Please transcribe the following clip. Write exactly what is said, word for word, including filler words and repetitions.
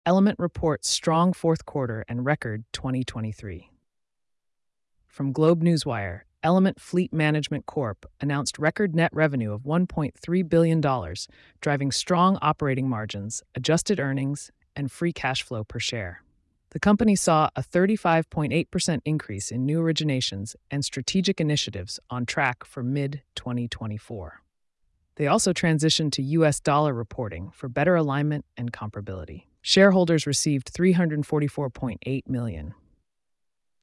Element reports strong fourth quarter and record twenty twenty-three. From Globe Newswire, Element Fleet Management Corp announced record net revenue of one point three billion dollars, driving strong operating margins, adjusted earnings, and free cash flow per share. The company saw a thirty-five point eight percent increase in new originations and strategic initiatives on track for mid twenty twenty-four. They also transitioned to U S dollar reporting for better alignment and comparability. Shareholders received three hundred forty-four point eight million dollars,